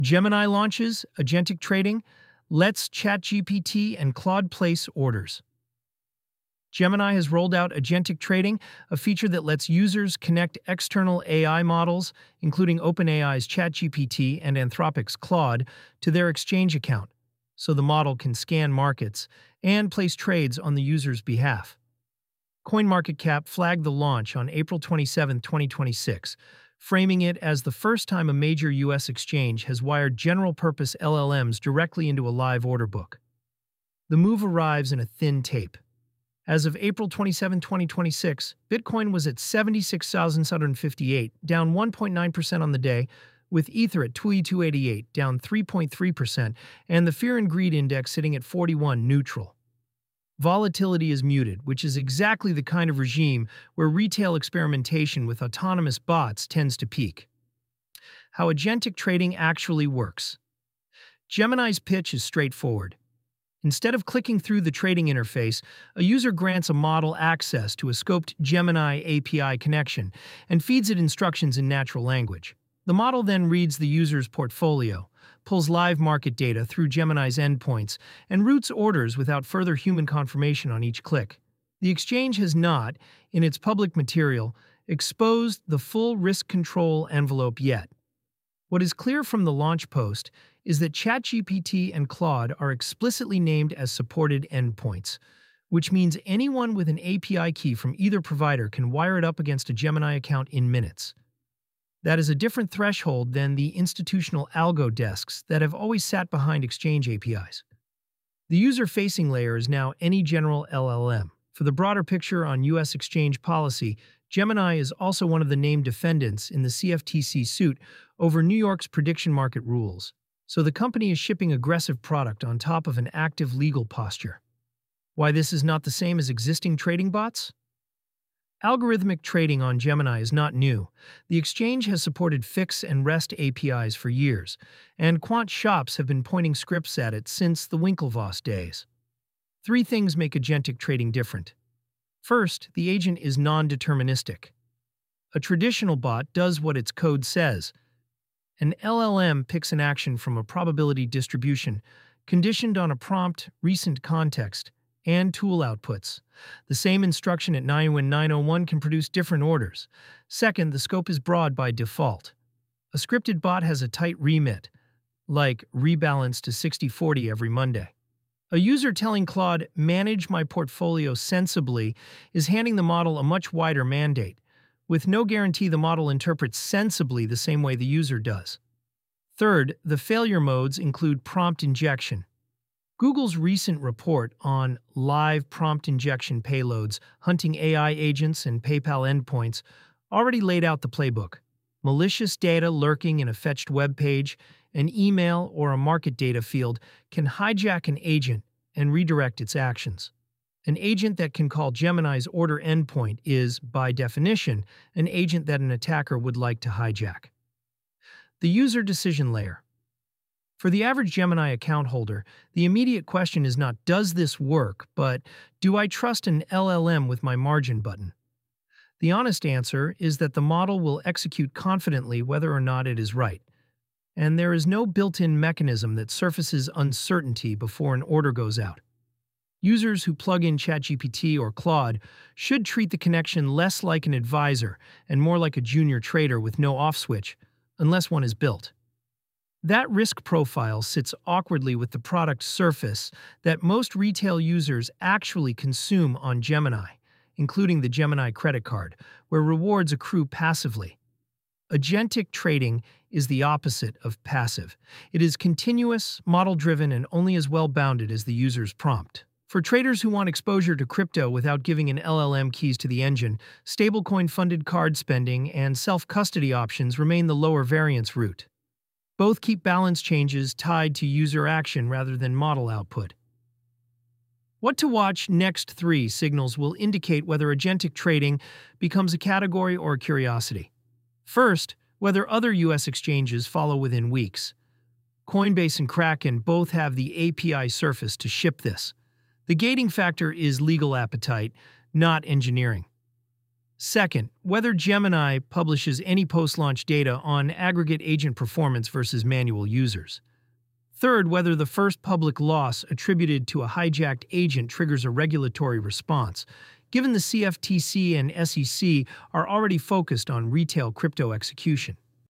Gemini launches agentic trading, lets ChatGPT and Claude place orders. Gemini has rolled out agentic trading, a feature that lets users connect external AI models, including OpenAI's ChatGPT and Anthropic's Claude, to their exchange account, so the model can scan markets and place trades on the user's behalf. CoinMarketCap flagged the launch on April 27, 2026, framing it as the first time a major U.S. exchange has wired general-purpose LLMs directly into a live order book. The move arrives in a thin tape. As of April 27, 2026, Bitcoin was at 76,758, down 1.9% on the day, with Ether at 2288, down 3.3%, and the Fear and Greed Index sitting at 41, neutral. Volatility is muted, which is exactly the kind of regime where retail experimentation with autonomous bots tends to peak. How agentic trading actually works. Gemini's pitch is straightforward. Instead of clicking through the trading interface, a user grants a model access to a scoped Gemini API connection and feeds it instructions in natural language. The model then reads the user's portfolio, pulls live market data through Gemini's endpoints, and routes orders without further human confirmation on each click. The exchange has not, in its public material, exposed the full risk control envelope yet. What is clear from the launch post is that ChatGPT and Claude are explicitly named as supported endpoints, which means anyone with an API key from either provider can wire it up against a Gemini account in minutes. That is a different threshold than the institutional algo desks that have always sat behind exchange APIs. The user-facing layer is now any general LLM. For the broader picture on U.S. exchange policy, Gemini is also one of the named defendants in the CFTC suit over New York's prediction market rules, so the company is shipping aggressive product on top of an active legal posture. Why this is not the same as existing trading bots? Algorithmic trading on Gemini is not new. The exchange has supported Fix and REST APIs for years, and quant shops have been pointing scripts at it since the Winklevoss days. 3 things make agentic trading different. First, the agent is non-deterministic. A traditional bot does what its code says. An LLM picks an action from a probability distribution, conditioned on a prompt, recent context, and tool outputs. The same instruction at 901 can produce different orders. Second, the scope is broad by default. A scripted bot has a tight remit, like rebalance to 60/40 every Monday. A user telling Claude, "Manage my portfolio sensibly," is handing the model a much wider mandate, with no guarantee the model interprets sensibly the same way the user does. Third, the failure modes include prompt injection. Google's recent report on live prompt injection payloads hunting AI agents and PayPal endpoints already laid out the playbook. Malicious data lurking in a fetched web page, an email, or a market data field can hijack an agent and redirect its actions. An agent that can call Gemini's order endpoint is, by definition, an agent that an attacker would like to hijack. The user decision layer. For the average Gemini account holder, the immediate question is not, "Does this work?" but, "Do I trust an LLM with my margin button?" The honest answer is that the model will execute confidently whether or not it is right, and there is no built-in mechanism that surfaces uncertainty before an order goes out. Users who plug in ChatGPT or Claude should treat the connection less like an advisor and more like a junior trader with no off switch, unless one is built. That risk profile sits awkwardly with the product surface that most retail users actually consume on Gemini, including the Gemini credit card, where rewards accrue passively. Agentic trading is the opposite of passive. It is continuous, model-driven, and only as well-bounded as the user's prompt. For traders who want exposure to crypto without giving an LLM keys to the engine, stablecoin-funded card spending and self-custody options remain the lower variance route. Both keep balance changes tied to user action rather than model output. What to watch? Next 3 signals will indicate whether agentic trading becomes a category or a curiosity. First, whether other U.S. exchanges follow within weeks. Coinbase and Kraken both have the API surface to ship this. The gating factor is legal appetite, not engineering. Second, whether Gemini publishes any post-launch data on aggregate agent performance versus manual users. Third, whether the first public loss attributed to a hijacked agent triggers a regulatory response, given the CFTC and SEC are already focused on retail crypto execution.